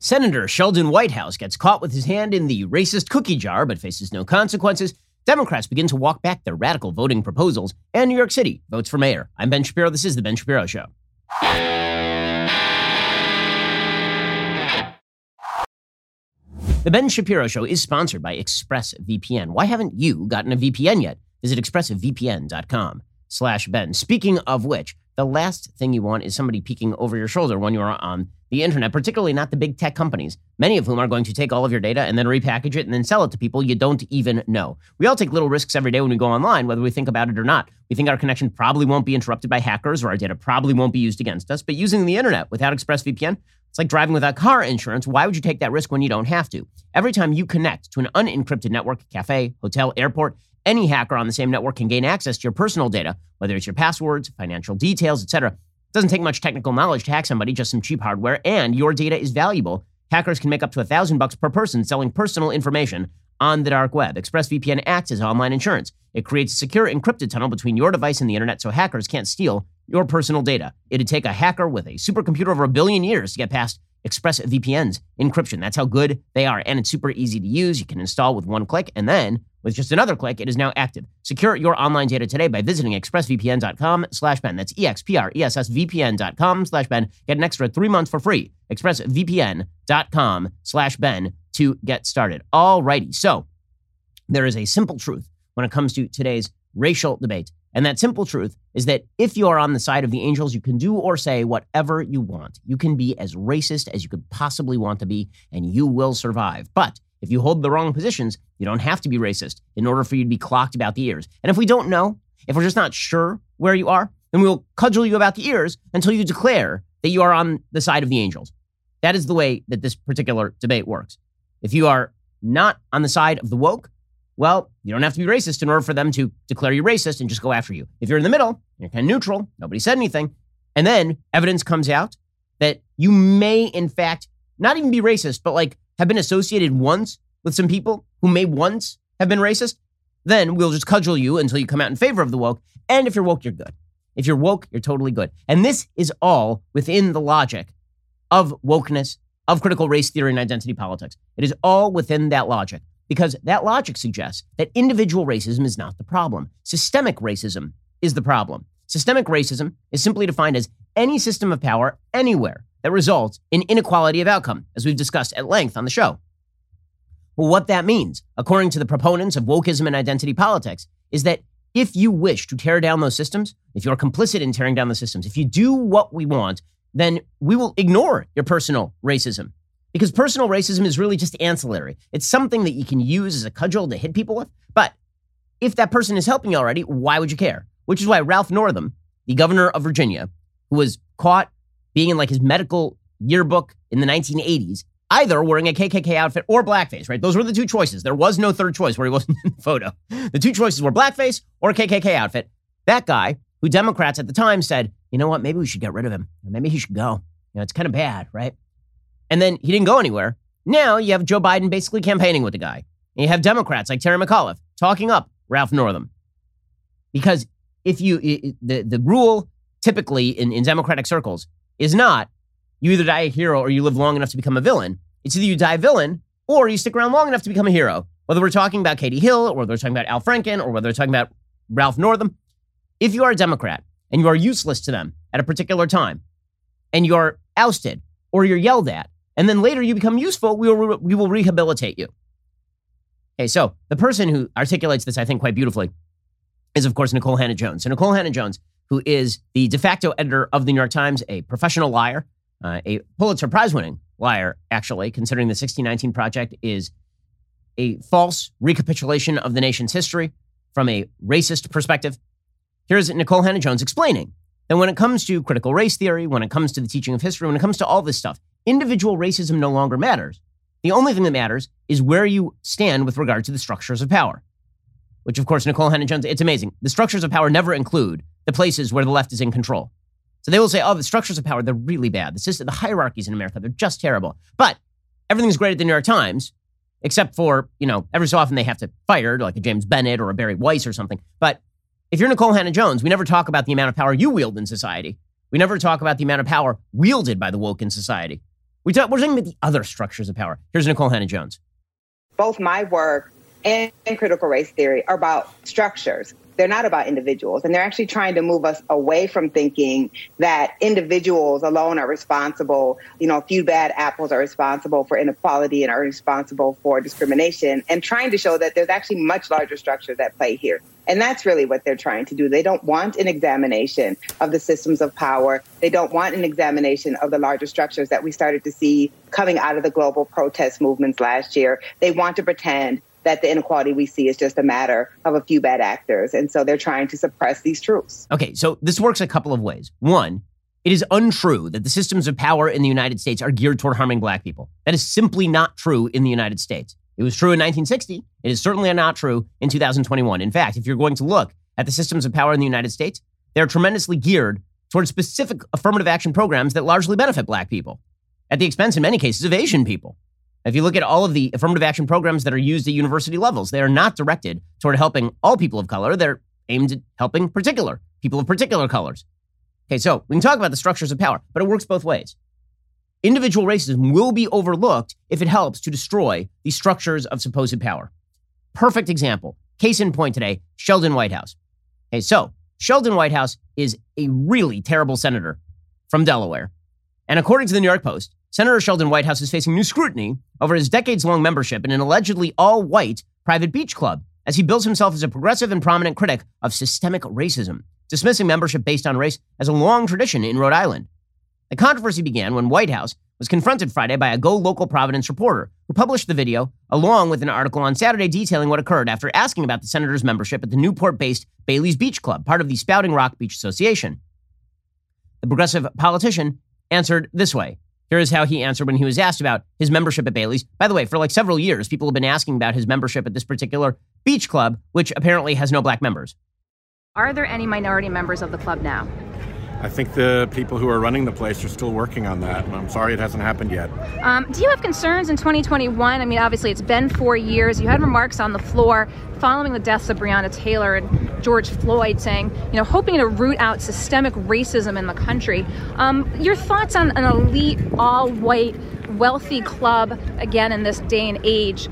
Senator Sheldon Whitehouse gets caught with his hand in the racist cookie jar but faces no consequences. Democrats begin to walk back their radical voting proposals. And New York City votes for mayor. I'm Ben Shapiro. This is The Ben Shapiro Show. The Ben Shapiro Show is sponsored by ExpressVPN. Why haven't you gotten a VPN yet? Visit expressvpn.com/Ben. Speaking of which, the last thing you want is somebody peeking over your shoulder when you are on the internet, particularly not the big tech companies, many of whom are going to take all of your data and then repackage it and then sell it to people you don't even know. We all take little risks every day when we go online, whether we think about it or not. We think our connection probably won't be interrupted by hackers or our data probably won't be used against us, but using the internet without ExpressVPN, it's like driving without car insurance. Why would you take that risk when you don't have to? Every time you connect to an unencrypted network, cafe, hotel, airport, any hacker on the same network can gain access to your personal data, whether it's your passwords, financial details, etc. It doesn't take much technical knowledge to hack somebody, just some cheap hardware, and your data is valuable. Hackers can make up to $1,000 per person selling personal information on the dark web. ExpressVPN acts as online insurance. It creates a secure encrypted tunnel between your device and the internet so hackers can't steal your personal data. It'd take a hacker with a supercomputer over 1 billion years to get past ExpressVPN's encryption. That's how good they are. And it's super easy to use. You can install with one click, and then with just another click, it is now active. Secure your online data today by visiting expressvpn.com/Ben. That's expressvpn.com/Ben. Get an extra 3 months for free. expressvpn.com/Ben to get started. Alrighty. So there is a simple truth when it comes to today's racial debate. And that simple truth is that if you are on the side of the angels, you can do or say whatever you want. You can be as racist as you could possibly want to be, and you will survive. But if you hold the wrong positions, you don't have to be racist in order for you to be clocked about the ears. And if we don't know, if we're just not sure where you are, then we'll cudgel you about the ears until you declare that you are on the side of the angels. That is the way that this particular debate works. If you are not on the side of the woke, well, you don't have to be racist in order for them to declare you racist and just go after you. If you're in the middle, you're kind of neutral, nobody said anything, and then evidence comes out that you may, in fact, not even be racist, but like have been associated once with some people who may once have been racist, then we'll just cudgel you until you come out in favor of the woke. And if you're woke, you're good. If you're woke, you're totally good. And this is all within the logic of wokeness, of critical race theory and identity politics. It is all within that logic. Because that logic suggests that individual racism is not the problem. Systemic racism is the problem. Systemic racism is simply defined as any system of power anywhere that results in inequality of outcome, as we've discussed at length on the show. Well, what that means, according to the proponents of wokeism and identity politics, is that if you wish to tear down those systems, if you're complicit in tearing down the systems, if you do what we want, then we will ignore your personal racism. Because personal racism is really just ancillary. It's something that you can use as a cudgel to hit people with. But if that person is helping you already, why would you care? Which is why Ralph Northam, the governor of Virginia, who was caught being in like his medical yearbook in the 1980s, either wearing a KKK outfit or blackface, right? Those were the two choices. There was no third choice where he wasn't in the photo. The two choices were blackface or a KKK outfit. That guy, who Democrats at the time said, you know what, maybe we should get rid of him. Maybe he should go. You know, it's kind of bad, right? And then he didn't go anywhere. Now you have Joe Biden basically campaigning with the guy. And you have Democrats like Terry McAuliffe talking up Ralph Northam. Because if you, the rule typically in Democratic circles is not you either die a hero or you live long enough to become a villain. It's either you die a villain or you stick around long enough to become a hero. Whether we're talking about Katie Hill or whether we're talking about Al Franken or whether we're talking about Ralph Northam. If you are a Democrat and you are useless to them at a particular time and you're ousted or you're yelled at, and then later you become useful, we will rehabilitate you. Okay, so the person who articulates this, I think, quite beautifully is, of course, Nikole Hannah-Jones. So Nikole Hannah-Jones, who is the de facto editor of the New York Times, a professional liar, a Pulitzer Prize-winning liar, actually, considering the 1619 Project is a false recapitulation of the nation's history from a racist perspective. Here's Nikole Hannah-Jones explaining that when it comes to critical race theory, when it comes to the teaching of history, when it comes to all this stuff, individual racism no longer matters. The only thing that matters is where you stand with regard to the structures of power. Which, of course, Nikole Hannah-Jones, it's amazing. The structures of power never include the places where the left is in control. So they will say, oh, the structures of power, they're really bad. The system, the hierarchies in America, they're just terrible. But everything's great at the New York Times, except for, you know, every so often they have to fire like a James Bennett or a Barry Weiss or something. But if you're Nikole Hannah-Jones, we never talk about the amount of power you wield in society. We never talk about the amount of power wielded by the woke in society. We're talking about the other structures of power. Here's Nicole Hannah-Jones. Both my work and critical race theory are about structures. They're not about individuals. And they're actually trying to move us away from thinking that individuals alone are responsible. A few bad apples are responsible for inequality and are responsible for discrimination, and trying to show that there's actually much larger structures at play here. And that's really what they're trying to do. They don't want an examination of the systems of power. They don't want an examination of the larger structures that we started to see coming out of the global protest movements last year. They want to pretend that the inequality we see is just a matter of a few bad actors. And so they're trying to suppress these truths. Okay, so this works a couple of ways. One, it is untrue that the systems of power in the United States are geared toward harming black people. That is simply not true in the United States. It was true in 1960. It is certainly not true in 2021. In fact, if you're going to look at the systems of power in the United States, they're tremendously geared towards specific affirmative action programs that largely benefit black people, at the expense, in many cases, of Asian people. If you look at all of the affirmative action programs that are used at university levels, they are not directed toward helping all people of color. They're aimed at helping people of particular colors. Okay, so we can talk about the structures of power, but it works both ways. Individual racism will be overlooked if it helps to destroy the structures of supposed power. Perfect example. Case in point today, Sheldon Whitehouse. Okay, so Sheldon Whitehouse is a really terrible senator from Delaware. And according to the New York Post, Senator Sheldon Whitehouse is facing new scrutiny over his decades-long membership in an allegedly all-white private beach club, as he bills himself as a progressive and prominent critic of systemic racism, dismissing membership based on race as a long tradition in Rhode Island. The controversy began when Whitehouse was confronted Friday by a Go Local Providence reporter who published the video along with an article on Saturday detailing what occurred after asking about the senator's membership at the Newport-based Bailey's Beach Club, part of the Spouting Rock Beach Association. The progressive politician answered this way. Here is how he answered when he was asked about his membership at Bailey's. By the way, for several years, people have been asking about his membership at this particular beach club, which apparently has no black members. Are there any minority members of the club now? I think the people who are running the place are still working on that, and I'm sorry it hasn't happened yet. Do you have concerns in 2021? I mean, obviously, it's been 4 years. You had remarks on the floor following the deaths of Breonna Taylor and George Floyd saying, hoping to root out systemic racism in the country. Your thoughts on an elite, all-white, wealthy club, again, in this day and age?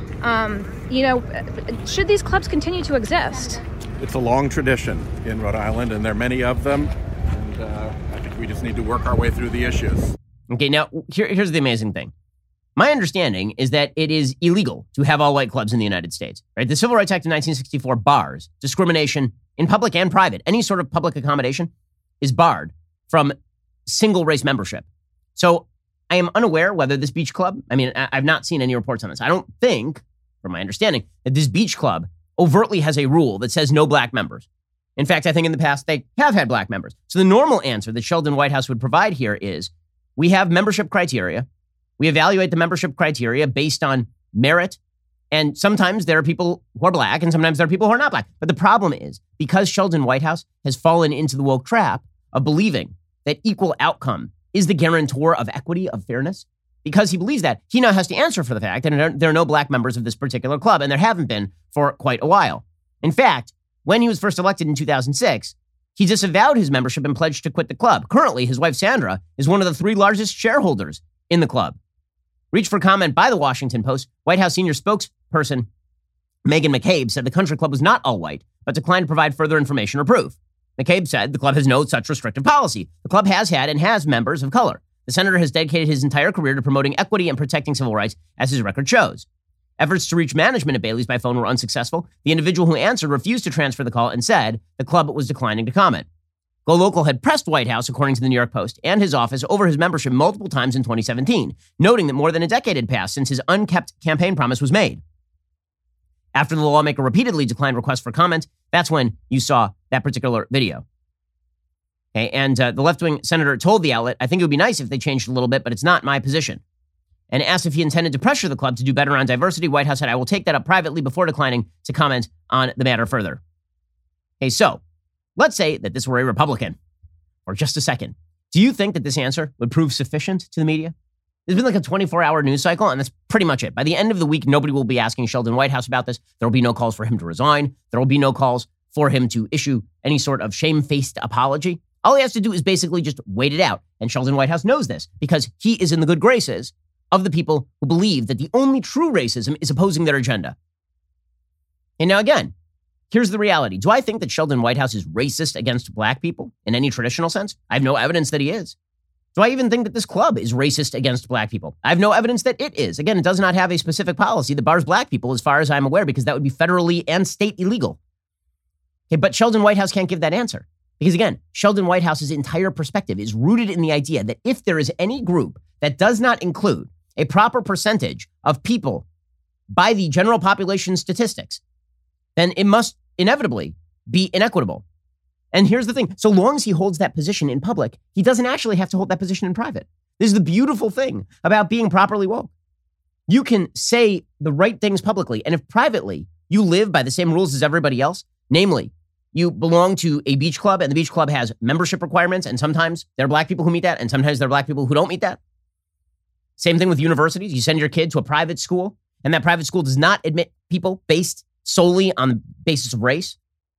Should these clubs continue to exist? It's a long tradition in Rhode Island, and there are many of them. I think we just need to work our way through the issues. Okay, now, here's the amazing thing. My understanding is that it is illegal to have all-white clubs in the United States, right? The Civil Rights Act of 1964 bars discrimination in public and private. Any sort of public accommodation is barred from single-race membership. So I am unaware whether this beach club, I've not seen any reports on this. I don't think, from my understanding, that this beach club overtly has a rule that says no black members. In fact, I think in the past they have had black members. So the normal answer that Sheldon Whitehouse would provide here is we have membership criteria. We evaluate the membership criteria based on merit. And sometimes there are people who are black and sometimes there are people who are not black. But the problem is because Sheldon Whitehouse has fallen into the woke trap of believing that equal outcome is the guarantor of equity, of fairness, because he believes that, he now has to answer for the fact that there are no black members of this particular club, and there haven't been for quite a while. In fact, when he was first elected in 2006, he disavowed his membership and pledged to quit the club. Currently, his wife, Sandra, is one of the 3 largest shareholders in the club. Reached for comment by the Washington Post, White House senior spokesperson Megan McCabe said the country club was not all white, but declined to provide further information or proof. McCabe said the club has no such restrictive policy. The club has had and has members of color. The senator has dedicated his entire career to promoting equity and protecting civil rights, as his record shows. Efforts to reach management at Bailey's by phone were unsuccessful. The individual who answered refused to transfer the call and said the club was declining to comment. Go Local had pressed Whitehouse, according to the New York Post, and his office over his membership multiple times in 2017, noting that more than a decade had passed since his unkept campaign promise was made. After the lawmaker repeatedly declined requests for comment, that's when you saw that particular video. Okay, and the left-wing senator told the outlet, I think it would be nice if they changed a little bit, but it's not my position. And asked if he intended to pressure the club to do better on diversity, Whitehouse said, I will take that up privately before declining to comment on the matter further. Okay, so let's say that this were a Republican for just a second. Do you think that this answer would prove sufficient to the media? There's been like a 24-hour news cycle, and that's pretty much it. By the end of the week, nobody will be asking Sheldon Whitehouse about this. There will be no calls for him to resign. There will be no calls for him to issue any sort of shamefaced apology. All he has to do is basically just wait it out. And Sheldon Whitehouse knows this because he is in the good graces of the people who believe that the only true racism is opposing their agenda. And now again, here's the reality. Do I think that Sheldon Whitehouse is racist against black people in any traditional sense? I have no evidence that he is. Do I even think that this club is racist against black people? I have no evidence that it is. Again, it does not have a specific policy that bars black people as far as I'm aware, because that would be federally and state illegal. Okay, but Sheldon Whitehouse can't give that answer. Because again, Sheldon Whitehouse's entire perspective is rooted in the idea that if there is any group that does not include a proper percentage of people by the general population statistics, then it must inevitably be inequitable. And here's the thing. So long as he holds that position in public, he doesn't actually have to hold that position in private. This is the beautiful thing about being properly woke. You can say the right things publicly, and if privately you live by the same rules as everybody else, namely, you belong to a beach club and the beach club has membership requirements, and sometimes there are black people who meet that, and sometimes there are black people who don't meet that. Same thing with universities. You send your kid to a private school, and that private school does not admit people based solely on the basis of race.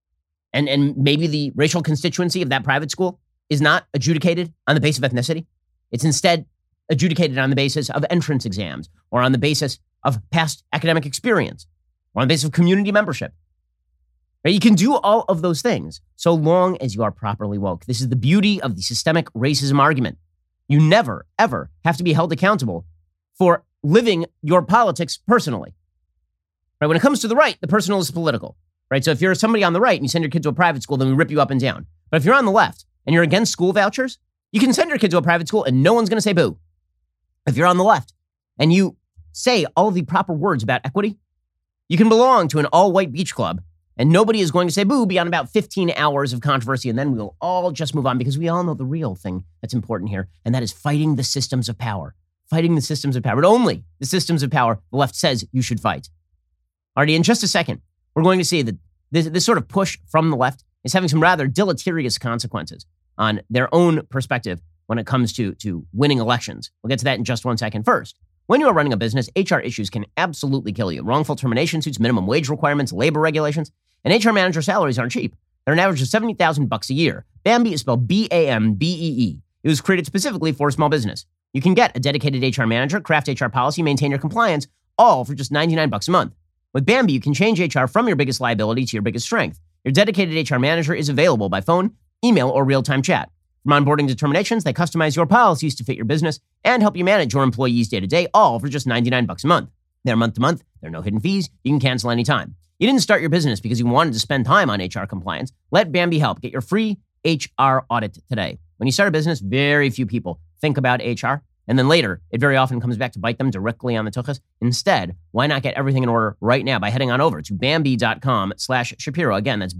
And maybe the racial constituency of that private school is not adjudicated on the basis of ethnicity. It's instead adjudicated on the basis of entrance exams, or on the basis of past academic experience, or on the basis of community membership. Right? You can do all of those things so long as you are properly woke. This is the beauty of the systemic racism argument. You never, ever have to be held accountable for living your politics personally. Right? When it comes to the right, the personal is political. Right? So if you're somebody on the right and you send your kid to a private school, then we rip you up and down. But if you're on the left and you're against school vouchers, you can send your kid to a private school and no one's going to say boo. If you're on the left and you say all the proper words about equity, you can belong to an all-white beach club and nobody is going to say boo beyond about 15 hours of controversy, and then we'll all just move on, because we all know the real thing that's important here, and that is fighting the systems of power. Fighting the systems of power. But only the systems of power the left says you should fight. Alrighty, in just a second, we're going to see that this sort of push from the left is having some rather deleterious consequences on their own perspective when it comes to winning elections. We'll get to that in just 1 second. First, when you are running a business, HR issues can absolutely kill you. Wrongful termination suits, minimum wage requirements, labor regulations, and HR manager salaries aren't cheap. They're an average of $70,000 a year. Bambee is spelled B-A-M-B-E-E. It was created specifically for small business. You can get a dedicated HR manager, craft HR policy, maintain your compliance, all for just $99 a month. With Bambee, you can change HR from your biggest liability to your biggest strength. Your dedicated HR manager is available by phone, email, or real-time chat. From onboarding to terminations, they customize your policies to fit your business and help you manage your employees day-to-day, all for just $99 a month. They're month-to-month. There are no hidden fees. You can cancel anytime. You didn't start your business because you wanted to spend time on HR compliance. Let Bambee help. Get your free HR audit today. When you start a business, very few people think about HR. And then later, it very often comes back to bite them directly on the tuchus. Instead, why not get everything in order right now by heading on over to Bambee.com/Shapiro. Again, that's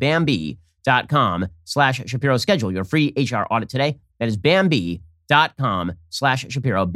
Bambee.com/Shapiro. Schedule your free HR audit today. That is Bambee.com/Shapiro.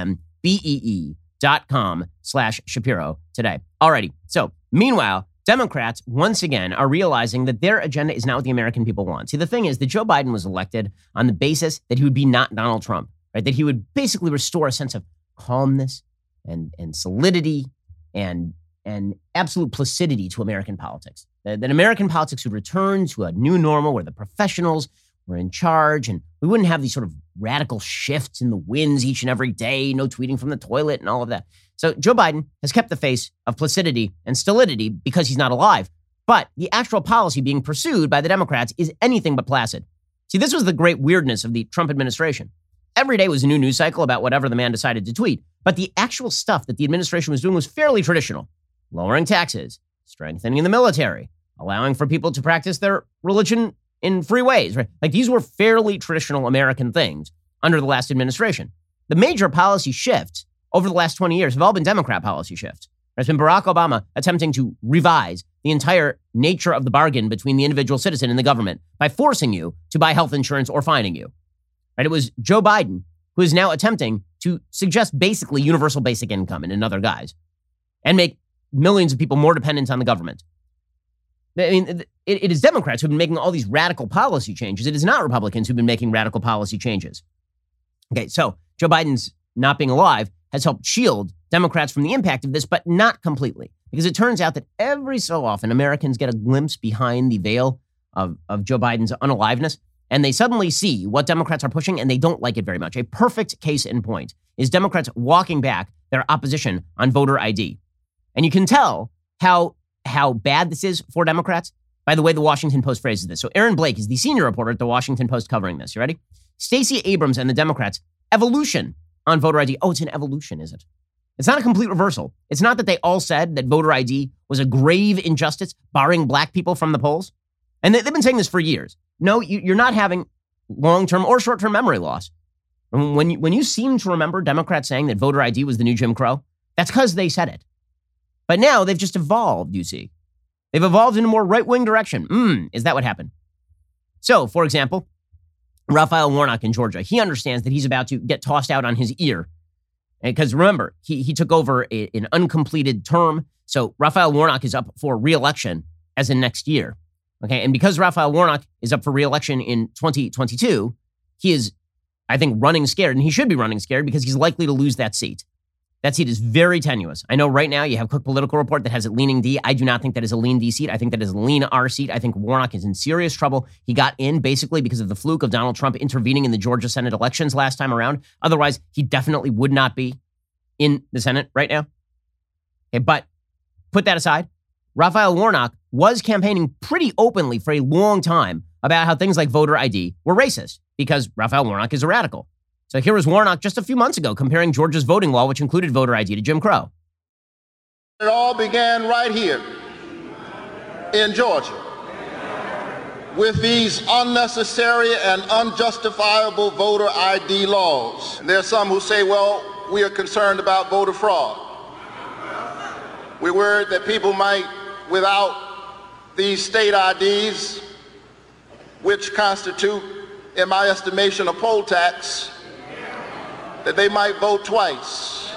BAMBEE.com/Shapiro today. Alrighty. So meanwhile, Democrats, once again, are realizing that their agenda is not what the American people want. See, the thing is that Joe Biden was elected on the basis that he would be not Donald Trump. Right, that he would basically restore a sense of calmness and solidity and absolute placidity to American politics. That American politics would return to a new normal where the professionals were in charge and we wouldn't have these sort of radical shifts in the winds each and every day, no tweeting from the toilet and all of that. So Joe Biden has kept the face of placidity and stolidity because he's not alive. But the actual policy being pursued by the Democrats is anything but placid. See, this was the great weirdness of the Trump administration. Every day was a new news cycle about whatever the man decided to tweet. But the actual stuff that the administration was doing was fairly traditional. Lowering taxes, strengthening the military, allowing for people to practice their religion in free ways. Right? Like these were fairly traditional American things under the last administration. The major policy shifts over the last 20 years have all been Democrat policy shifts. It's been Barack Obama attempting to revise the entire nature of the bargain between the individual citizen and the government by forcing you to buy health insurance or fining you. Right? It was Joe Biden who is now attempting to suggest basically universal basic income in another guise and make millions of people more dependent on the government. I mean, it is Democrats who've been making all these radical policy changes. It is not Republicans who've been making radical policy changes. Okay, so Joe Biden's not being alive has helped shield Democrats from the impact of this, but not completely. Because it turns out that every so often Americans get a glimpse behind the veil of Joe Biden's unaliveness. And they suddenly see what Democrats are pushing, and they don't like it very much. A perfect case in point is Democrats walking back their opposition on voter ID. And you can tell how bad this is for Democrats by the way the Washington Post phrases this. So Aaron Blake is the senior reporter at the Washington Post covering this. You ready? Stacey Abrams and the Democrats, evolution on voter ID. Oh, it's an evolution, is it? It's not a complete reversal. It's not that they all said that voter ID was a grave injustice, barring black people from the polls. And they've been saying this for years. No, you're not having long-term or short-term memory loss. When you seem to remember Democrats saying that voter ID was the new Jim Crow, that's because they said it. But now they've just evolved, you see. They've evolved in a more right-wing direction. Is that what happened? So, for example, Raphael Warnock in Georgia, he understands that he's about to get tossed out on his ear. Because remember, he took over an uncompleted term. So Raphael Warnock is up for re-election as in next year. Okay, and because Raphael Warnock is up for re-election in 2022, he is, I think, running scared, and he should be running scared because he's likely to lose that seat. That seat is very tenuous. I know right now you have Cook Political Report that has it leaning D. I do not think that is a lean D seat. I think that is a lean R seat. I think Warnock is in serious trouble. He got in basically because of the fluke of Donald Trump intervening in the Georgia Senate elections last time around. Otherwise, he definitely would not be in the Senate right now. Okay, but put that aside. Raphael Warnock was campaigning pretty openly for a long time about how things like voter ID were racist because Raphael Warnock is a radical. So here was Warnock just a few months ago comparing Georgia's voting law, which included voter ID, to Jim Crow. It all began right here in Georgia with these unnecessary and unjustifiable voter ID laws. There are some who say, well, we are concerned about voter fraud. We're worried that people might, without these state IDs, which constitute, in my estimation, a poll tax, that they might vote twice.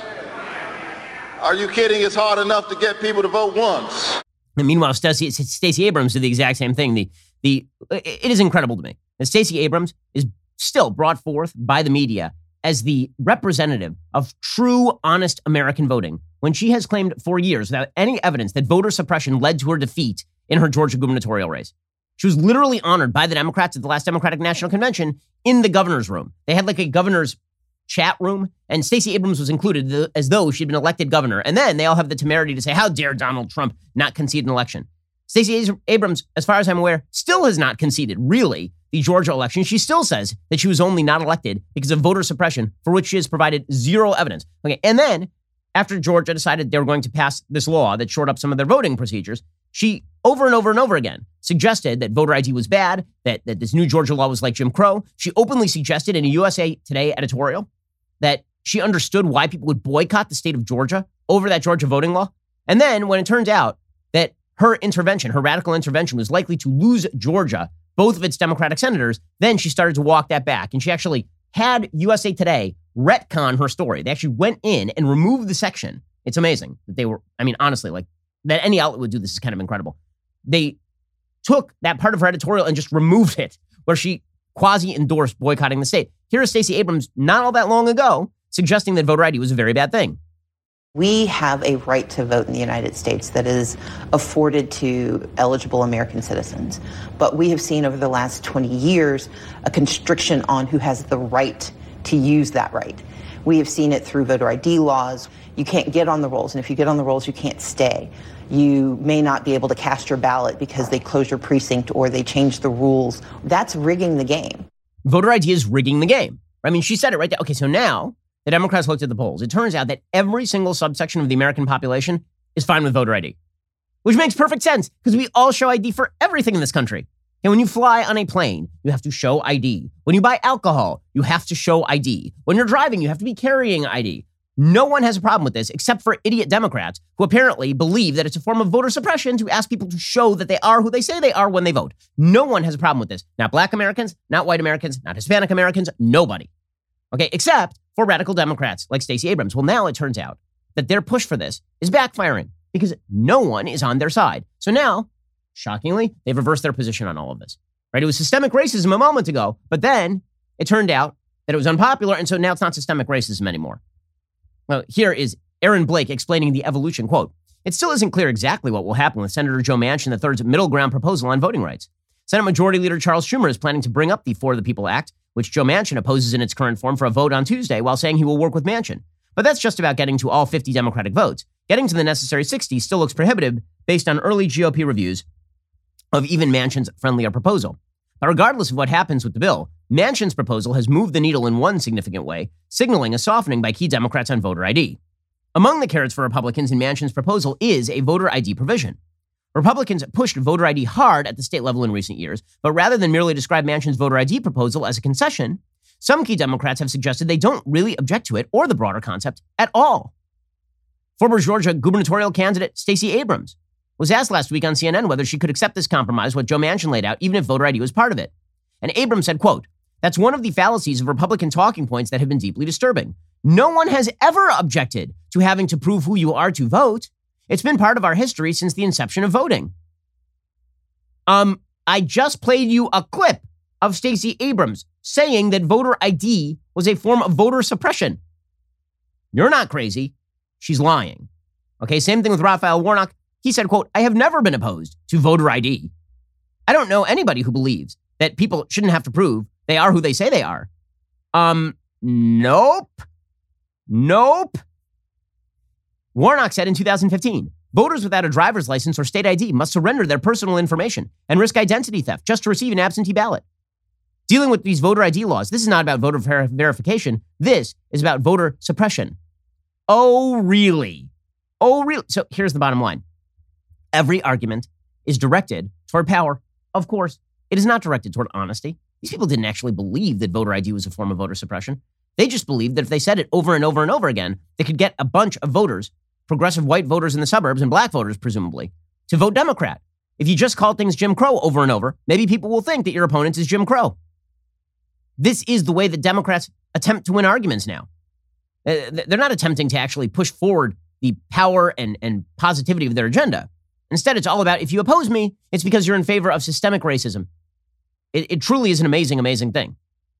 Are you kidding? It's hard enough to get people to vote once. And meanwhile, Stacey Abrams did the exact same thing. It is incredible to me that Stacey Abrams is still brought forth by the media as the representative of true, honest American voting when she has claimed for years without any evidence that voter suppression led to her defeat in her Georgia gubernatorial race. She was literally honored by the Democrats at the last Democratic National Convention in the governor's room. They had like a governor's chat room, and Stacey Abrams was included as though she'd been elected governor. And then they all have the temerity to say, how dare Donald Trump not concede an election? Stacey Abrams, as far as I'm aware, still has not conceded, really, the Georgia election. She still says that she was only not elected because of voter suppression, for which she has provided zero evidence. Okay, and then after Georgia decided they were going to pass this law that shored up some of their voting procedures, she over and over and over again suggested that voter ID was bad, that this new Georgia law was like Jim Crow. She openly suggested in a USA Today editorial that she understood why people would boycott the state of Georgia over that Georgia voting law. And then when it turns out that her intervention, her radical intervention, was likely to lose Georgia, both of its Democratic senators, then she started to walk that back. And she actually had USA Today retcon her story. They actually went in and removed the section. It's amazing that they were, I mean, honestly, like that any outlet would do this is kind of incredible. They took that part of her editorial and just removed it, where she quasi-endorsed boycotting the state. Here is Stacey Abrams not all that long ago suggesting that voter ID was a very bad thing. We have a right to vote in the United States that is afforded to eligible American citizens. But we have seen over the last 20 years a constriction on who has the right to use that right. We have seen it through voter ID laws. You can't get on the rolls, and if you get on the rolls, you can't stay. You may not be able to cast your ballot because they close your precinct or they change the rules. That's rigging the game. Voter ID is rigging the game. I mean, she said it right there. Okay, so now the Democrats looked at the polls. It turns out that every single subsection of the American population is fine with voter ID, which makes perfect sense because we all show ID for everything in this country. And when you fly on a plane, you have to show ID. When you buy alcohol, you have to show ID. When you're driving, you have to be carrying ID. No one has a problem with this except for idiot Democrats who apparently believe that it's a form of voter suppression to ask people to show that they are who they say they are when they vote. No one has a problem with this. Not black Americans, not white Americans, not Hispanic Americans, nobody. Okay, except for radical Democrats like Stacey Abrams. Well, now it turns out that their push for this is backfiring because no one is on their side. So now, shockingly, they've reversed their position on all of this. Right? It was systemic racism a moment ago, but then it turned out that it was unpopular, and so now it's not systemic racism anymore. Well, here is Aaron Blake explaining the evolution. Quote, "It still isn't clear exactly what will happen with Senator Joe Manchin III's middle ground proposal on voting rights. Senate Majority Leader Charles Schumer is planning to bring up the For the People Act, which Joe Manchin opposes in its current form, for a vote on Tuesday, while saying he will work with Manchin. But that's just about getting to all 50 Democratic votes. Getting to the necessary 60 still looks prohibitive based on early GOP reviews of even Manchin's friendlier proposal. But regardless of what happens with the bill, Manchin's proposal has moved the needle in one significant way, signaling a softening by key Democrats on voter ID. Among the carrots for Republicans in Manchin's proposal is a voter ID provision. Republicans pushed voter ID hard at the state level in recent years, but rather than merely describe Manchin's voter ID proposal as a concession, some key Democrats have suggested they don't really object to it or the broader concept at all. Former Georgia gubernatorial candidate Stacey Abrams was asked last week on CNN whether she could accept this compromise, what Joe Manchin laid out, even if voter ID was part of it. And Abrams said, quote, "That's one of the fallacies of Republican talking points that have been deeply disturbing. No one has ever objected to having to prove who you are to vote. It's been part of our history since the inception of voting." I just played you a clip of Stacey Abrams saying that voter ID was a form of voter suppression. You're not crazy. She's lying. Okay, same thing with Raphael Warnock. He said, quote, "I have never been opposed to voter ID. I don't know anybody who believes that people shouldn't have to prove they are who they say they are." Nope. Warnock said in 2015, "Voters without a driver's license or state ID must surrender their personal information and risk identity theft just to receive an absentee ballot." Dealing with these voter ID laws, this is not about voter verification. This is about voter suppression. Oh, really? So here's the bottom line. Every argument is directed toward power. Of course, it is not directed toward honesty. These people didn't actually believe that voter ID was a form of voter suppression. They just believed that if they said it over and over and over again, they could get a bunch of voters, progressive white voters in the suburbs and black voters, presumably, to vote Democrat. If you just call things Jim Crow over and over, maybe people will think that your opponent is Jim Crow. This is the way that Democrats attempt to win arguments now. They're not attempting to actually push forward the power and positivity of their agenda. Instead, it's all about, if you oppose me, it's because you're in favor of systemic racism. It truly is an amazing, amazing thing.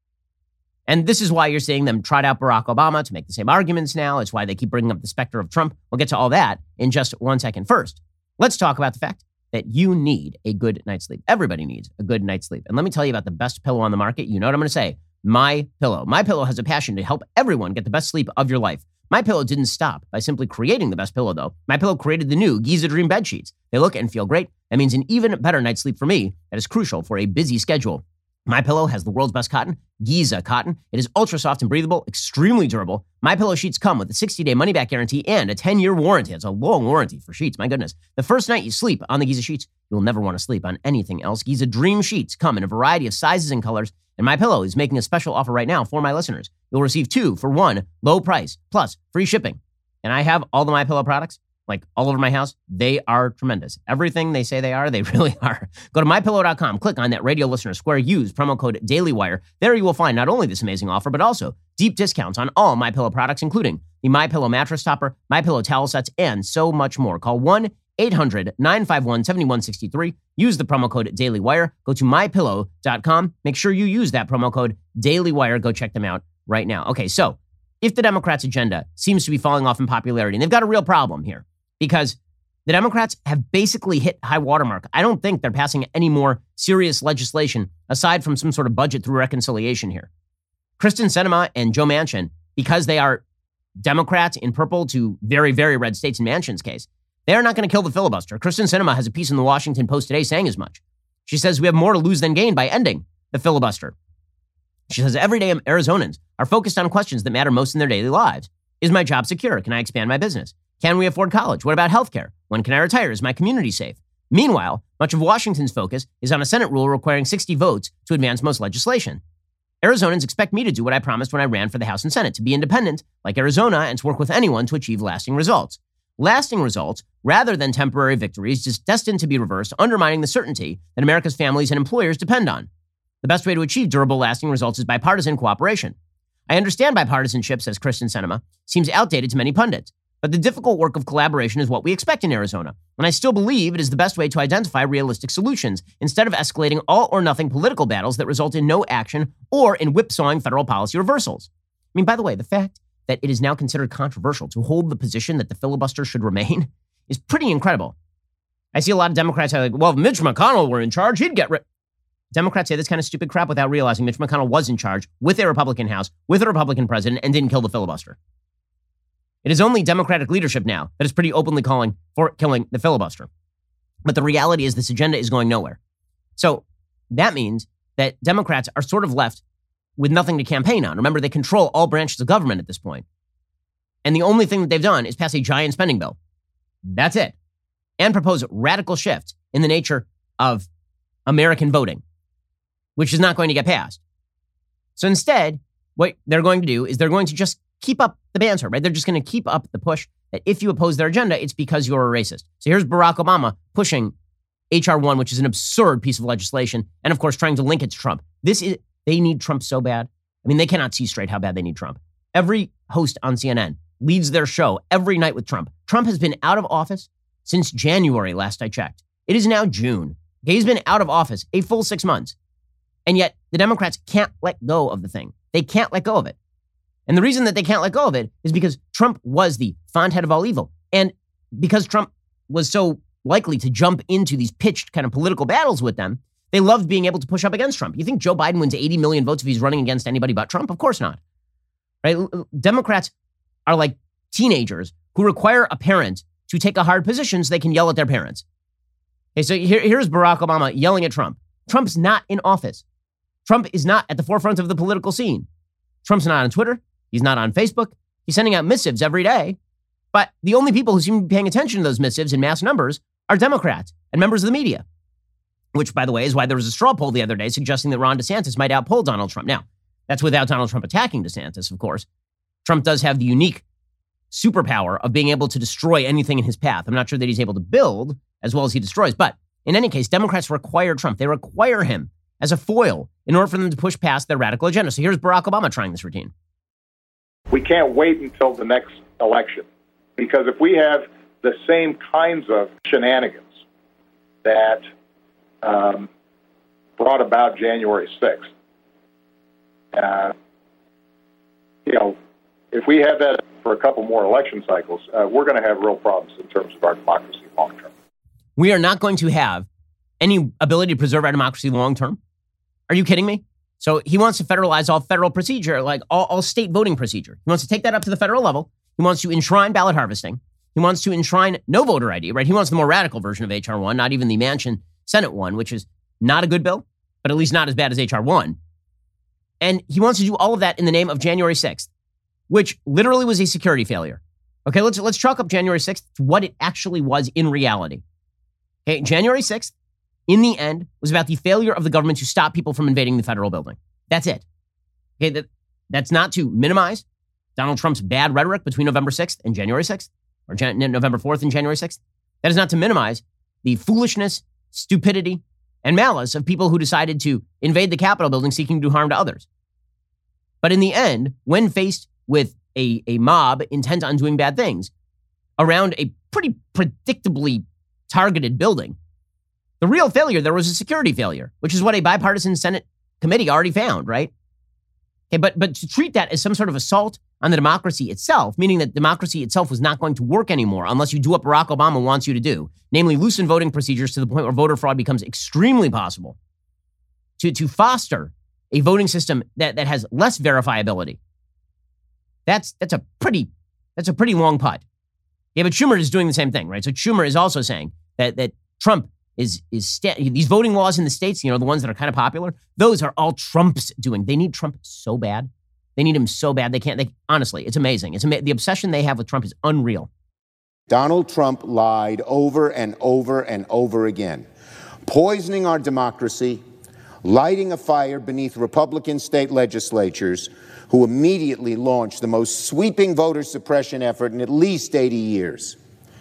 And this is why you're seeing them trot out Barack Obama to make the same arguments now. It's why they keep bringing up the specter of Trump. We'll get to all that in just 1 second. First, let's talk about the fact that you need a good night's sleep. Everybody needs a good night's sleep. And let me tell you about the best pillow on the market. You know what I'm going to say. MyPillow. MyPillow has a passion to help everyone get the best sleep of your life. MyPillow didn't stop by simply creating the best pillow, though. MyPillow created the new Giza Dream bed sheets. They look and feel great. That means an even better night's sleep for me. That is crucial for a busy schedule. MyPillow has the world's best cotton, Giza cotton. It is ultra soft and breathable, extremely durable. MyPillow sheets come with a 60-day money-back guarantee and a 10-year warranty. It's a long warranty for sheets, my goodness. The first night you sleep on the Giza sheets, you'll never want to sleep on anything else. Giza Dream sheets come in a variety of sizes and colors, and MyPillow is making a special offer right now for my listeners. You'll receive 2 for 1 low price, plus free shipping. And I have all the MyPillow products, like all over my house. They are tremendous. Everything they say they are, they really are. Go to MyPillow.com, click on that radio listener square, use promo code DailyWire. There you will find not only this amazing offer, but also deep discounts on all MyPillow products, including the MyPillow mattress topper, MyPillow towel sets, and so much more. Call 1-800-951-7163. Use the promo code DailyWire. Go to MyPillow.com. Make sure you use that promo code DailyWire. Go check them out right now. Okay, so if the Democrats' agenda seems to be falling off in popularity, and they've got a real problem here, because the Democrats have basically hit high watermark. I don't think they're passing any more serious legislation aside from some sort of budget through reconciliation here. Kyrsten Sinema and Joe Manchin, because they are Democrats in purple to very, very red states in Manchin's case, they're not going to kill the filibuster. Kyrsten Sinema has a piece in the Washington Post today saying as much. She says we have more to lose than gain by ending the filibuster. She says everyday Arizonans are focused on questions that matter most in their daily lives. Is my job secure? Can I expand my business? Can we afford college? What about healthcare? When can I retire? Is my community safe? Meanwhile, much of Washington's focus is on a Senate rule requiring 60 votes to advance most legislation. Arizonans expect me to do what I promised when I ran for the House and Senate, to be independent, like Arizona, and to work with anyone to achieve lasting results. Lasting results, rather than temporary victories, just destined to be reversed, undermining the certainty that America's families and employers depend on. The best way to achieve durable, lasting results is bipartisan cooperation. I understand bipartisanship, says Kyrsten Sinema, seems outdated to many pundits. But the difficult work of collaboration is what we expect in Arizona. And I still believe it is the best way to identify realistic solutions instead of escalating all or nothing political battles that result in no action or in whipsawing federal policy reversals. I mean, by the way, the fact that it is now considered controversial to hold the position that the filibuster should remain is pretty incredible. I see a lot of Democrats are like, well, if Mitch McConnell were in charge, he'd get rid. Democrats say this kind of stupid crap without realizing Mitch McConnell was in charge with a Republican House, with a Republican president, and didn't kill the filibuster. It is only Democratic leadership now that is pretty openly calling for killing the filibuster. But the reality is this agenda is going nowhere. So that means that Democrats are sort of left with nothing to campaign on. Remember, they control all branches of government at this point. And the only thing that they've done is pass a giant spending bill. That's it. And propose radical shifts in the nature of American voting, which is not going to get passed. So instead, what they're going to do is they're going to just keep up the banter, right? They're just going to keep up the push that if you oppose their agenda, it's because you're a racist. So here's Barack Obama pushing H.R. 1, which is an absurd piece of legislation, and of course trying to link it to Trump. They need Trump so bad. I mean, they cannot see straight how bad they need Trump. Every host on CNN leads their show every night with Trump. Trump has been out of office since January, last I checked. It is now June. Okay, he's been out of office a full 6 months. And yet the Democrats can't let go of the thing. They can't let go of it. And the reason that they can't let go of it is because Trump was the font head of all evil. And because Trump was so likely to jump into these pitched kind of political battles with them, they loved being able to push up against Trump. You think Joe Biden wins 80 million votes if he's running against anybody but Trump? Of course not. Right? Democrats are like teenagers who require a parent to take a hard position so they can yell at their parents. Okay, so here's Barack Obama yelling at Trump. Trump's not in office. Trump is not at the forefront of the political scene. Trump's not on Twitter. He's not on Facebook. He's sending out missives every day. But the only people who seem to be paying attention to those missives in mass numbers are Democrats and members of the media, which, by the way, is why there was a straw poll the other day suggesting that Ron DeSantis might outpoll Donald Trump. Now, that's without Donald Trump attacking DeSantis, of course. Trump does have the unique superpower of being able to destroy anything in his path. I'm not sure that he's able to build as well as he destroys. But in any case, Democrats require Trump. They require him as a foil in order for them to push past their radical agenda. So here's Barack Obama trying this routine. We can't wait until the next election, because if we have the same kinds of shenanigans that brought about January 6th, if we have that for a couple more election cycles, we're going to have real problems in terms of our democracy long term. We are not going to have any ability to preserve our democracy long term. Are you kidding me? So he wants to federalize all federal procedure, like all state voting procedure. He wants to take that up to the federal level. He wants to enshrine ballot harvesting. He wants to enshrine no voter ID, right? He wants the more radical version of H.R. 1, not even the Manchin Senate one, which is not a good bill, but at least not as bad as H.R. 1. And he wants to do all of that in the name of January 6th, which literally was a security failure. Okay, let's chalk up January 6th to what it actually was in reality. Okay, January 6th, in the end, was about the failure of the government to stop people from invading the federal building. That's it. Okay, that's not to minimize Donald Trump's bad rhetoric between November 6th and January 6th, or November 4th and January 6th. That is not to minimize the foolishness, stupidity, and malice of people who decided to invade the Capitol building seeking to do harm to others. But in the end, when faced with a mob intent on doing bad things around a pretty predictably targeted building, the real failure there was a security failure, which is what a bipartisan Senate committee already found, right? Okay, but to treat that as some sort of assault on the democracy itself, meaning that democracy itself was not going to work anymore unless you do what Barack Obama wants you to do, namely loosen voting procedures to the point where voter fraud becomes extremely possible, to foster a voting system that has less verifiability. That's a pretty long putt. Yeah, but Schumer is doing the same thing, right? So Schumer is also saying that Trump these voting laws in the states, the ones that are kind of popular, those are all Trump's doing. They need Trump so bad. They need him so bad. Honestly, it's amazing. The obsession they have with Trump is unreal. Donald Trump lied over and over and over again, poisoning our democracy, lighting a fire beneath Republican state legislatures who immediately launched the most sweeping voter suppression effort in at least 80 years.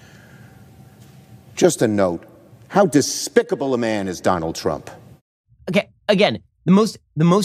Just a note. How despicable a man is Donald Trump? Okay, again, the most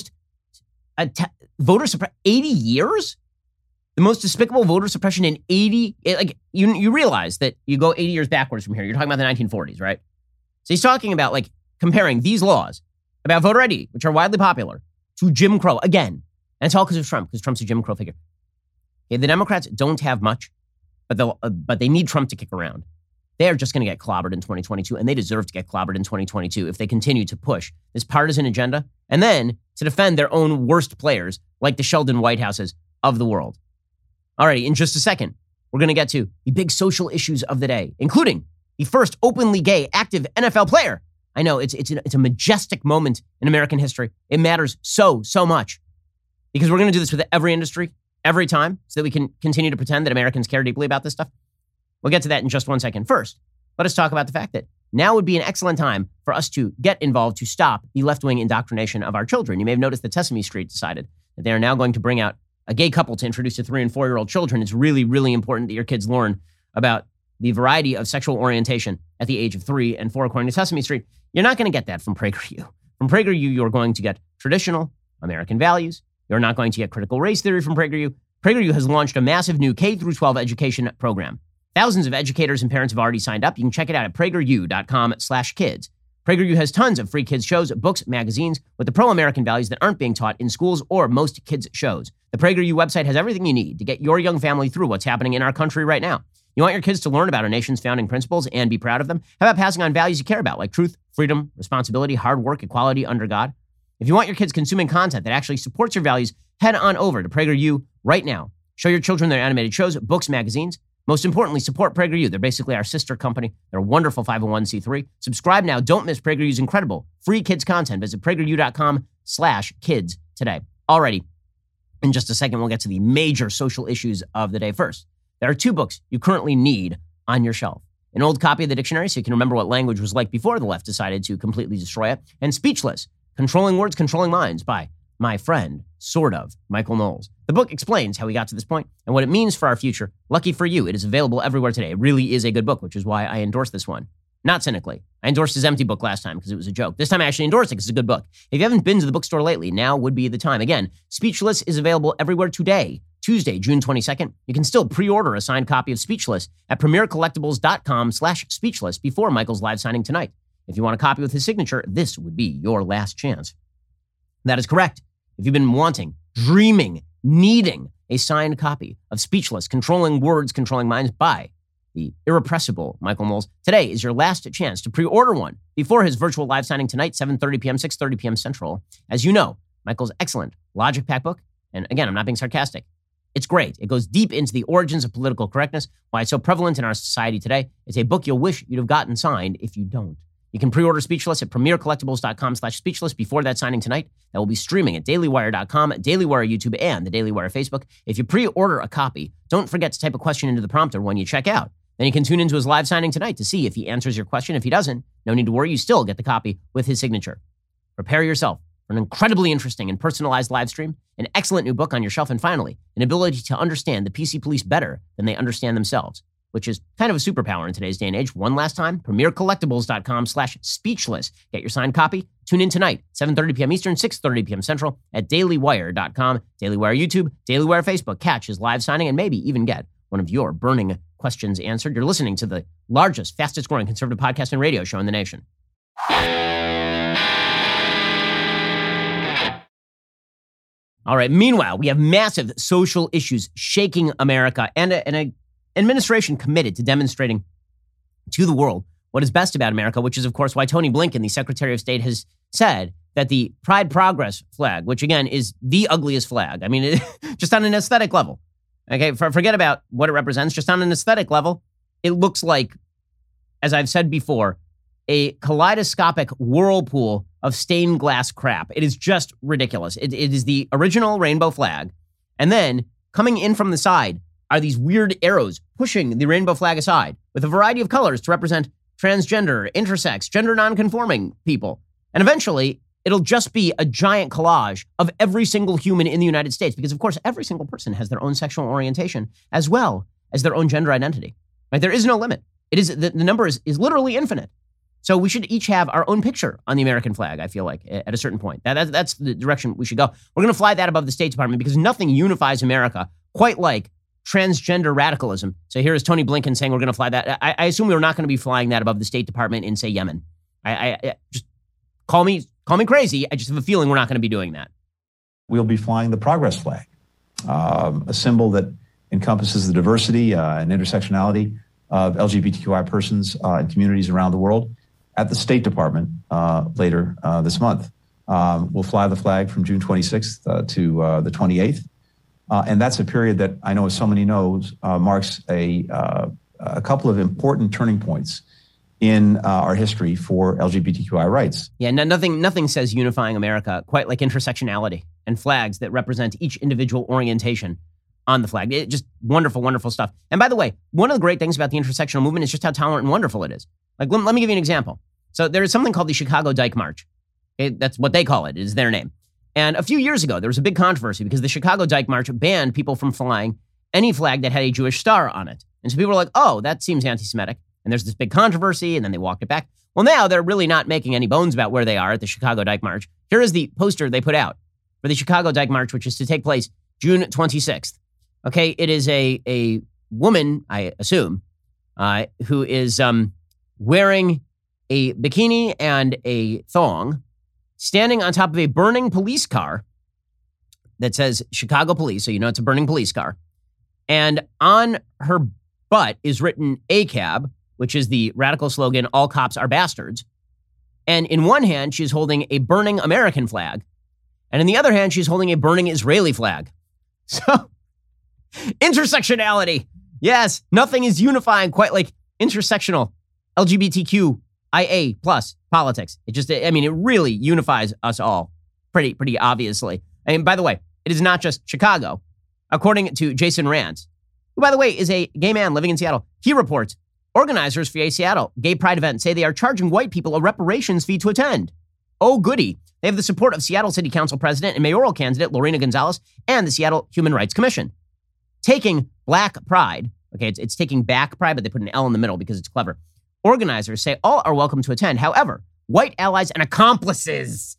voter suppression, 80 years? The most despicable voter suppression in 80, you realize that you go 80 years backwards from here. You're talking about the 1940s, right? So he's talking about comparing these laws about voter ID, which are widely popular, to Jim Crow again. And it's all because Trump's a Jim Crow figure. Okay, the Democrats don't have much, but they need Trump to kick around. They are just going to get clobbered in 2022, and they deserve to get clobbered in 2022 if they continue to push this partisan agenda and then to defend their own worst players like the Sheldon Whitehouses of the world. All right, in just a second, we're going to get to the big social issues of the day, including the first openly gay active NFL player. I know it's a majestic moment in American history. It matters so much because we're going to do this with every industry, every time, so that we can continue to pretend that Americans care deeply about this stuff. We'll get to that in just 1 second. First, let us talk about the fact that now would be an excellent time for us to get involved to stop the left-wing indoctrination of our children. You may have noticed that Sesame Street decided that they are now going to bring out a gay couple to introduce to 3- and 4-year-old children. It's really, really important that your kids learn about the variety of sexual orientation at the age of 3 and 4, according to Sesame Street. You're not going to get that from PragerU. From PragerU, you're going to get traditional American values. You're not going to get critical race theory from PragerU. PragerU has launched a massive new K-12 education program. Thousands of educators and parents have already signed up. You can check it out at prageru.com/kids. PragerU has tons of free kids shows, books, magazines with the pro-American values that aren't being taught in schools or most kids' shows. The PragerU website has everything you need to get your young family through what's happening in our country right now. You want your kids to learn about our nation's founding principles and be proud of them? How about passing on values you care about, like truth, freedom, responsibility, hard work, equality under God? If you want your kids consuming content that actually supports your values, head on over to PragerU right now. Show your children their animated shows, books, magazines. Most importantly, support PragerU. They're basically our sister company. They're a wonderful 501c3. Subscribe now. Don't miss PragerU's incredible free kids content. Visit prageru.com/kids today. Alrighty. In just a second, we'll get to the major social issues of the day. First, there are 2 books you currently need on your shelf. An old copy of the dictionary so you can remember what language was like before the left decided to completely destroy it. And Speechless, Controlling Words, Controlling Minds by my friend, sort of, Michael Knowles. The book explains how we got to this point and what it means for our future. Lucky for you, it is available everywhere today. It really is a good book, which is why I endorse this one. Not cynically. I endorsed his empty book last time because it was a joke. This time I actually endorsed it because it's a good book. If you haven't been to the bookstore lately, now would be the time. Again, Speechless is available everywhere today, Tuesday, June 22nd. You can still pre-order a signed copy of Speechless at premiercollectibles.com/speechless before Michael's live signing tonight. If you want a copy with his signature, this would be your last chance. That is correct. If you've been wanting, dreaming, needing a signed copy of Speechless, Controlling Words, Controlling Minds by the irrepressible Michael Knowles, today is your last chance to pre-order one before his virtual live signing tonight, 7:30 p.m., 6:30 p.m. Central. As you know, Michael's excellent Logic Pack book, and again, I'm not being sarcastic, it's great. It goes deep into the origins of political correctness, why it's so prevalent in our society today. It's a book you'll wish you'd have gotten signed if you don't. You can pre-order Speechless at premiercollectibles.com/speechless before that signing tonight. That will be streaming at dailywire.com, Daily Wire YouTube, and the Daily Wire Facebook. If you pre-order a copy, don't forget to type a question into the prompter when you check out. Then you can tune into his live signing tonight to see if he answers your question. If he doesn't, no need to worry. You still get the copy with his signature. Prepare yourself for an incredibly interesting and personalized live stream, an excellent new book on your shelf, and finally, an ability to understand the PC police better than they understand themselves, which is kind of a superpower in today's day and age. One last time, premiercollectibles.com/speechless. Get your signed copy. Tune in tonight, 7:30 p.m. Eastern, 6:30 p.m. Central at dailywire.com, Daily Wire YouTube, Daily Wire Facebook. Catch his live signing and maybe even get one of your burning questions answered. You're listening to the largest, fastest growing conservative podcast and radio show in the nation. All right. Meanwhile, we have massive social issues shaking America and an administration committed to demonstrating to the world what is best about America, which is, of course, why Tony Blinken, the Secretary of State, has said that the Pride Progress flag, which, again, is the ugliest flag, I mean, just on an aesthetic level, okay, forget about what it represents, just on an aesthetic level, it looks like, as I've said before, a kaleidoscopic whirlpool of stained glass crap. It is just ridiculous. It is the original rainbow flag. And then coming in from the side are these weird arrows pushing the rainbow flag aside with a variety of colors to represent transgender, intersex, gender nonconforming people. And eventually, it'll just be a giant collage of every single human in the United States because, of course, every single person has their own sexual orientation as well as their own gender identity. Right? There is no limit. It is the number is literally infinite. So we should each have our own picture on the American flag, I feel like, at a certain point. That's the direction we should go. We're going to fly that above the State Department because nothing unifies America quite like transgender radicalism. So here is Tony Blinken saying we're going to fly that. I assume we're not going to be flying that above the State Department in, say, Yemen. I just call me crazy. I just have a feeling we're not going to be doing that. We'll be flying the Progress flag, a symbol that encompasses the diversity and intersectionality of LGBTQI persons and communities around the world. At the State Department later this month. We'll fly the flag from June 26th to the 28th. And that's a period that I know, as so many knows, marks a couple of important turning points in our history for LGBTQI rights. Yeah, nothing says unifying America quite like intersectionality and flags that represent each individual orientation on the flag. Just wonderful, wonderful stuff. And by the way, one of the great things about the intersectional movement is just how tolerant and wonderful it is. Like, let me give you an example. So there is something called the Chicago Dyke March. That's what they call it. It is their name. And a few years ago, there was a big controversy because the Chicago Dyke March banned people from flying any flag that had a Jewish star on it. And so people were like, oh, that seems anti-Semitic. And there's this big controversy, and then they walked it back. Well, now they're really not making any bones about where they are at the Chicago Dyke March. Here is the poster they put out for the Chicago Dyke March, which is to take place June 26th. Okay, it is a woman, I assume, who is wearing a bikini and a thong, standing on top of a burning police car that says Chicago Police, so you know it's a burning police car. And on her butt is written ACAB, which is the radical slogan, all cops are bastards. And in one hand, she's holding a burning American flag. And in the other hand, she's holding a burning Israeli flag. So, intersectionality. Yes, nothing is unifying quite like intersectional LGBTQIA plus politics. It really unifies us all pretty obviously. And by the way, it is not just Chicago. According to Jason Rantz, who, by the way, is a gay man living in Seattle, he reports organizers for a Seattle gay pride event say they are charging white people a reparations fee to attend. Oh, goody. They have the support of Seattle City Council President and mayoral candidate Lorena Gonzalez and the Seattle Human Rights Commission. Taking Black Pride, okay, it's taking back pride, but they put an L in the middle because it's clever. Organizers say all are welcome to attend. However, white allies and accomplices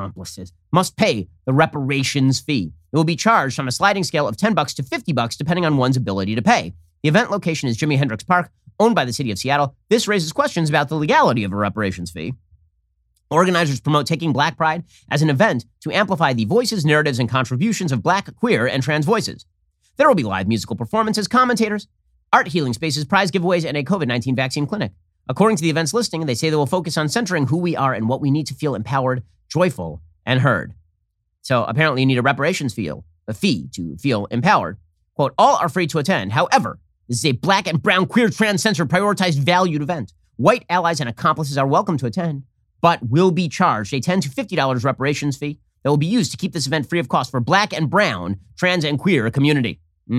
must pay the reparations fee. It will be charged on a sliding scale of $10 to $50 depending on one's ability to pay. The event location is Jimi Hendrix Park, owned by the city of Seattle. This raises questions about the legality of a reparations fee. Organizers promote taking Black Pride as an event to amplify the voices, narratives, and contributions of Black, queer, and trans voices. There will be live musical performances, commentators, art healing spaces, prize giveaways, and a COVID-19 vaccine clinic. According to the event's listing, they say they will focus on centering who we are and what we need to feel empowered, joyful, and heard. So apparently you need a reparations fee to feel empowered. Quote, all are free to attend. However, this is a Black and brown, queer, trans, censored, prioritized, valued event. White allies and accomplices are welcome to attend, but will be charged a $10 to $50 reparations fee that will be used to keep this event free of cost for Black and brown, trans, and queer community.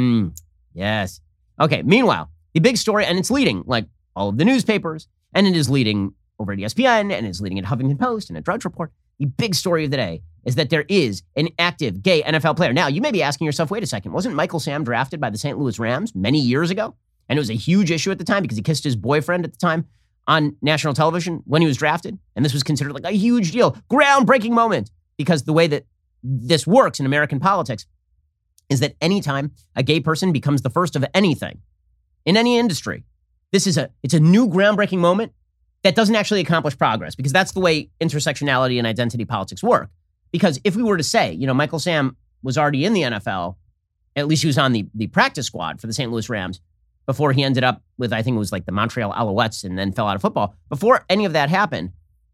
Yes. Okay, meanwhile, the big story, and it's leading like all of the newspapers, and it is leading over at ESPN, and it's leading at Huffington Post and at Drudge Report. The big story of the day is that there is an active gay NFL player. Now, you may be asking yourself, wait a second, wasn't Michael Sam drafted by the St. Louis Rams many years ago? And it was a huge issue at the time because he kissed his boyfriend at the time on national television when he was drafted. And this was considered like a huge deal, groundbreaking moment, because the way that this works in American politics is that anytime a gay person becomes the first of anything in any industry, it's a new groundbreaking moment that doesn't actually accomplish progress, because that's the way intersectionality and identity politics work. Because if we were to say, Michael Sam was already in the NFL, at least he was on the practice squad for the St. Louis Rams before he ended up with, I think it was like the Montreal Alouettes, and then fell out of football. Before any of that happened,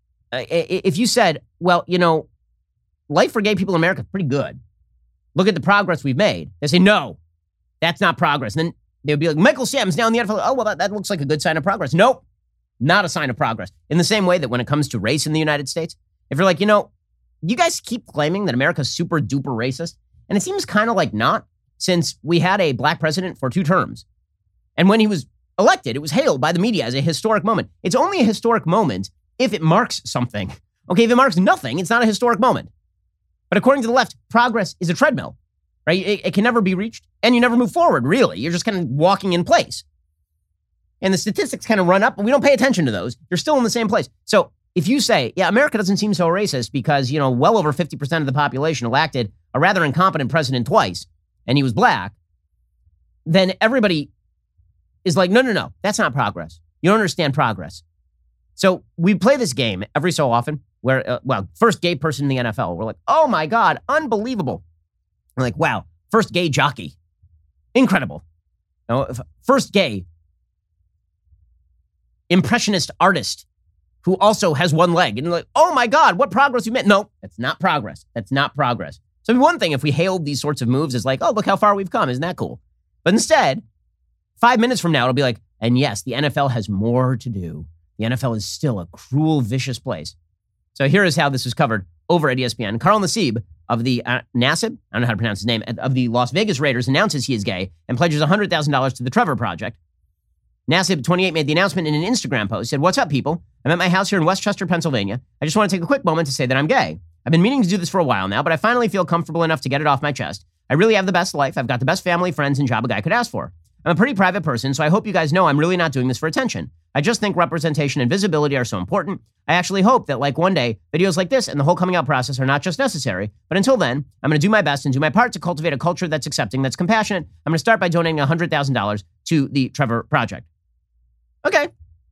if you said, well, life for gay people in America is pretty good. Look at the progress we've made. They say, no, that's not progress. And then they would be like, Michael Sam's now in the NFL. Oh, well, that looks like a good sign of progress. Nope, not a sign of progress. In the same way that when it comes to race in the United States, if you're like, you guys keep claiming that America's super duper racist, and it seems kind of like not, since we had a Black president for 2 terms. And when he was elected, it was hailed by the media as a historic moment. It's only a historic moment if it marks something. Okay, if it marks nothing, it's not a historic moment. But according to the left, progress is a treadmill, right? It can never be reached, and you never move forward, really. You're just kind of walking in place. And the statistics kind of run up, but we don't pay attention to those. You're still in the same place. So if you say, yeah, America doesn't seem so racist because, well over 50% of the population elected a rather incompetent president twice, and he was Black, then everybody is like, no, that's not progress. You don't understand progress. So we play this game every so often where, first gay person in the NFL, we're like, oh my God, unbelievable. We're like, wow, first gay jockey. Incredible. First gay impressionist artist who also has one leg. And you're like, oh my God, what progress you made. No, that's not progress. That's not progress. So it'd be one thing if we hailed these sorts of moves as like, oh, look how far we've come. Isn't that cool? But instead, 5 minutes from now, it'll be like, and yes, the NFL has more to do. The NFL is still a cruel, vicious place. So here is how this was covered over at ESPN. Carl Nassib of the Nassib, I don't know how to pronounce his name, of the Las Vegas Raiders announces he is gay and pledges $100,000 to the Trevor Project. Nassib, 28, made the announcement in an Instagram post. Said, "What's up, people? I'm at my house here in Westchester, Pennsylvania. I just want to take a quick moment to say that I'm gay. I've been meaning to do this for a while now, but I finally feel comfortable enough to get it off my chest. I really have the best life. I've got the best family, friends, and job a guy could ask for. I'm a pretty private person, so I hope you guys know I'm really not doing this for attention. I just think representation and visibility are so important. I actually hope that like one day, videos like this and the whole coming out process are not just necessary, but until then, I'm going to do my best and do my part to cultivate a culture that's accepting, that's compassionate. I'm going to start by donating $100,000 to the Trevor Project." Okay.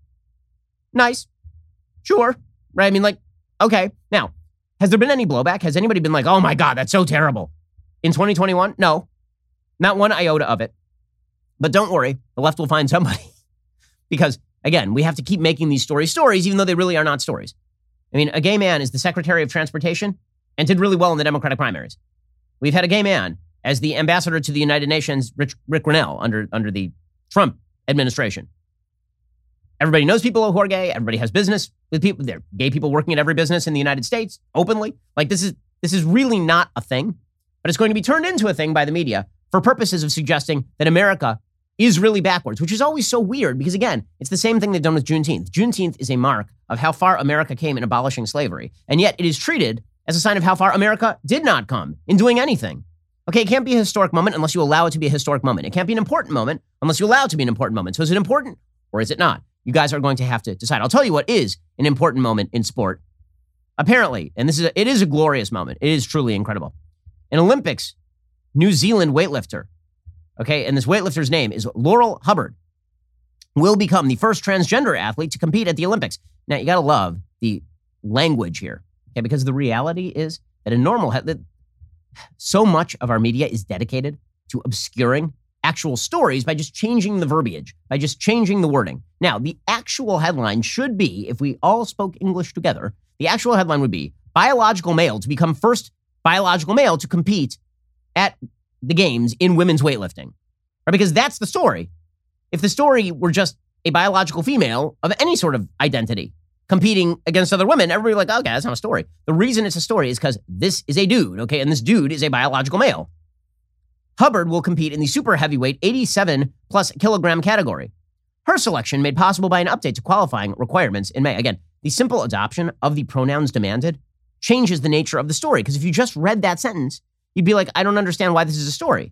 Nice. Sure. Right? I mean, like, okay. Now, has there been any blowback? Has anybody been like, oh my God, that's so terrible? In 2021? No. Not one iota of it. But don't worry, the left will find somebody. Because, again, we have to keep making these stories stories, even though they really are not stories. I mean, a gay man is the Secretary of Transportation and did really well in the Democratic primaries. We've had a gay man as the ambassador to the United Nations, Rick Grinnell, under the Trump administration. Everybody knows people who are gay. Everybody has business with people. There are gay people working at every business in the United States openly. Like, this is really not a thing, but it's going to be turned into a thing by the media for purposes of suggesting that America is really backwards, which is always so weird because, again, it's the same thing they've done with Juneteenth. Juneteenth is a mark of how far America came in abolishing slavery, and yet it is treated as a sign of how far America did not come in doing anything. Okay, it can't be a historic moment unless you allow it to be a historic moment. It can't be an important moment unless you allow it to be an important moment. So is it important or is it not? You guys are going to have to decide. I'll tell you what is an important moment in sport. Apparently, and it is a glorious moment. It is truly incredible. An Olympics New Zealand weightlifter, okay, and this weightlifter's name is Laurel Hubbard, will become the first transgender athlete to compete at the Olympics. Now, you got to love the language here, okay, because the reality is that so much of our media is dedicated to obscuring actual stories by just changing the verbiage, by just changing the wording. Now, the actual headline should be, if we all spoke English together, the actual headline would be, biological male to become first biological male to compete at the games in women's weightlifting. Right? Because that's the story. If the story were just a biological female of any sort of identity competing against other women, everybody would be like, okay, that's not a story. The reason it's a story is because this is a dude, okay, and this dude is a biological male. Hubbard will compete in the super heavyweight 87 plus kilogram category. Her selection made possible by an update to qualifying requirements in May. Again, the simple adoption of the pronouns demanded changes the nature of the story. Because if you just read that sentence, you'd be like, I don't understand why this is a story.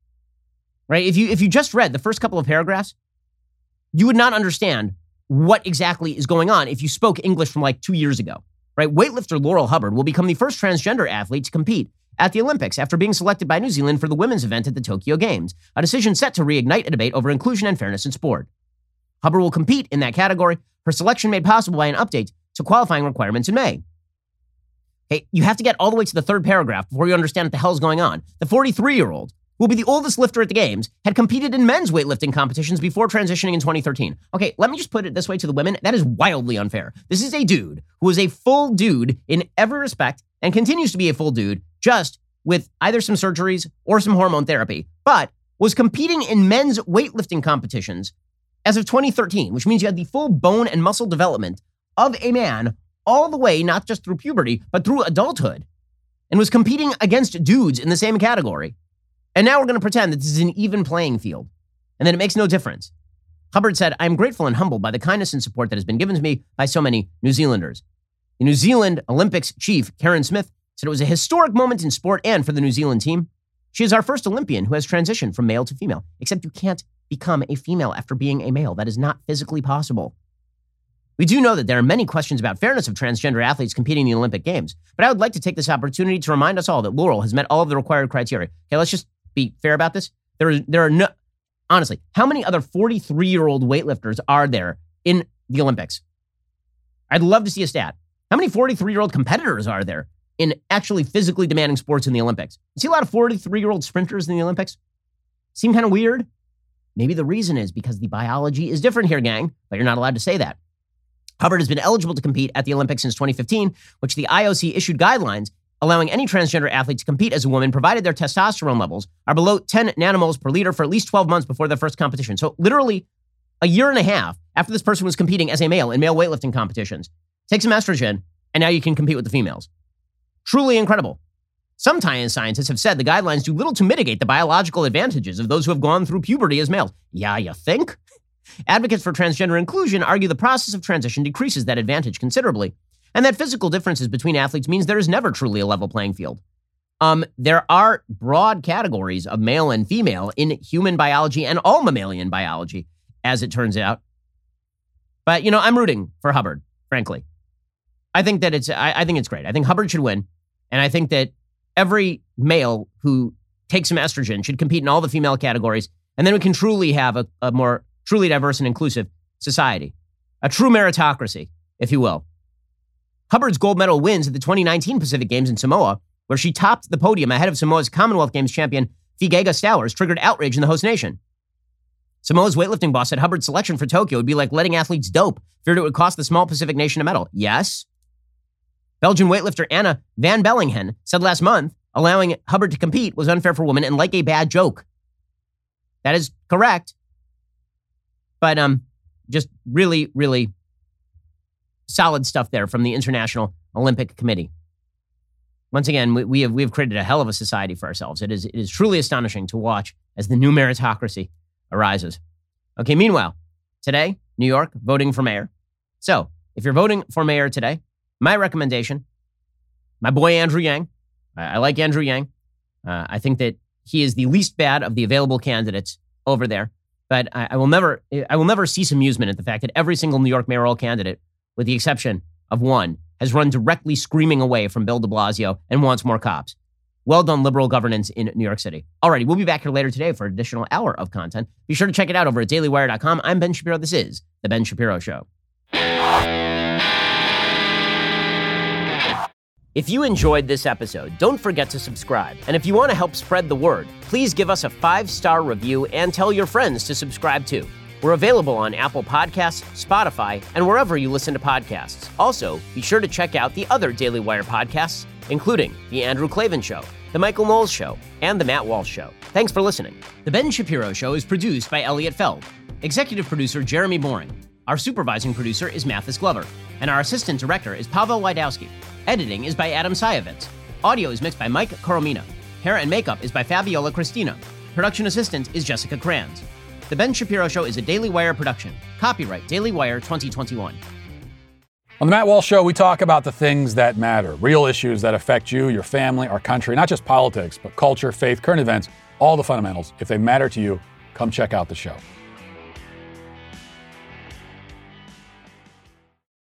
Right? If you just read the first couple of paragraphs, you would not understand what exactly is going on if you spoke English from like 2 years ago. Right? Weightlifter Laurel Hubbard will become the first transgender athlete to compete at the Olympics after being selected by New Zealand for the women's event at the Tokyo Games, a decision set to reignite a debate over inclusion and fairness in sport. Hubbard will compete in that category, her selection made possible by an update to qualifying requirements in May. Okay, you have to get all the way to the third paragraph before you understand what the hell is going on. The 43-year-old, who will be the oldest lifter at the Games, had competed in men's weightlifting competitions before transitioning in 2013. Okay, let me just put it this way to the women. That is wildly unfair. This is a dude who is a full dude in every respect and continues to be a full dude, just with either some surgeries or some hormone therapy, but was competing in men's weightlifting competitions as of 2013, which means you had the full bone and muscle development of a man all the way, not just through puberty, but through adulthood, and was competing against dudes in the same category. And now we're going to pretend that this is an even playing field, and that it makes no difference. Hubbard said, "I'm grateful and humbled by the kindness and support that has been given to me by so many New Zealanders." The New Zealand Olympics chief, Karen Smith, said it was a historic moment in sport and for the New Zealand team. She is our first Olympian who has transitioned from male to female, except you can't become a female after being a male. That is not physically possible. We do know that there are many questions about fairness of transgender athletes competing in the Olympic Games, but I would like to take this opportunity to remind us all that Laurel has met all of the required criteria. Okay, let's just be fair about this. There are no, honestly, how many other 43-year-old weightlifters are there in the Olympics? I'd love to see a stat. How many 43-year-old competitors are there in actually physically demanding sports in the Olympics? You see a lot of 43-year-old sprinters in the Olympics? Seem kind of weird? Maybe the reason is because the biology is different here, gang, but you're not allowed to say that. Hubbard has been eligible to compete at the Olympics since 2015, which the IOC issued guidelines allowing any transgender athlete to compete as a woman provided their testosterone levels are below 10 nanomoles per liter for at least 12 months before their first competition. So literally a year and a half after this person was competing as a male in male weightlifting competitions, take some estrogen, and now you can compete with the females. Truly incredible. Some scientists have said the guidelines do little to mitigate the biological advantages of those who have gone through puberty as males. Yeah, you think? Advocates for transgender inclusion argue the process of transition decreases that advantage considerably, and that physical differences between athletes means there is never truly a level playing field. There are broad categories of male and female in human biology and all mammalian biology, as it turns out. But, I'm rooting for Hubbard, frankly. I think that I think it's great. I think Hubbard should win, and I think that every male who takes some estrogen should compete in all the female categories, and then we can truly have a more truly diverse and inclusive society. A true meritocracy, if you will. Hubbard's gold medal wins at the 2019 Pacific Games in Samoa, where she topped the podium ahead of Samoa's Commonwealth Games champion Figega Stowers, triggered outrage in the host nation. Samoa's weightlifting boss said Hubbard's selection for Tokyo would be like letting athletes dope, feared it would cost the small Pacific nation a medal. Yes. Belgian weightlifter Anna van Bellingen said last month allowing Hubbard to compete was unfair for women and like a bad joke. That is correct. But just really, really solid stuff there from the International Olympic Committee. Once again, we have created a hell of a society for ourselves. It is truly astonishing to watch as the new meritocracy arises. Okay, meanwhile, today, New York, voting for mayor. So, if you're voting for mayor today, my recommendation, my boy Andrew Yang. I like Andrew Yang. I think that he is the least bad of the available candidates over there. But I will never cease amusement at the fact that every single New York mayoral candidate, with the exception of one, has run directly screaming away from Bill de Blasio and wants more cops. Well done, liberal governance in New York City. Alrighty, we'll be back here later today for an additional hour of content. Be sure to check it out over at dailywire.com. I'm Ben Shapiro. This is The Ben Shapiro Show. If you enjoyed this episode, don't forget to subscribe. And if you want to help spread the word, please give us a 5-star review and tell your friends to subscribe too. We're available on Apple Podcasts, Spotify, and wherever you listen to podcasts. Also, be sure to check out the other Daily Wire podcasts, including The Andrew Klavan Show, The Michael Knowles Show, and The Matt Walsh Show. Thanks for listening. The Ben Shapiro Show is produced by Elliot Feld. Executive producer Jeremy Boring. Our supervising producer is Mathis Glover. And our assistant director is Pavel Wydowski. Editing is by Adam Sayevitz. Audio is mixed by Mike Coromina. Hair and makeup is by Fabiola Cristina. Production assistant is Jessica Kranz. The Ben Shapiro Show is a Daily Wire production. Copyright Daily Wire 2021. On The Matt Walsh Show, we talk about the things that matter, real issues that affect you, your family, our country, not just politics, but culture, faith, current events, all the fundamentals. If they matter to you, come check out the show.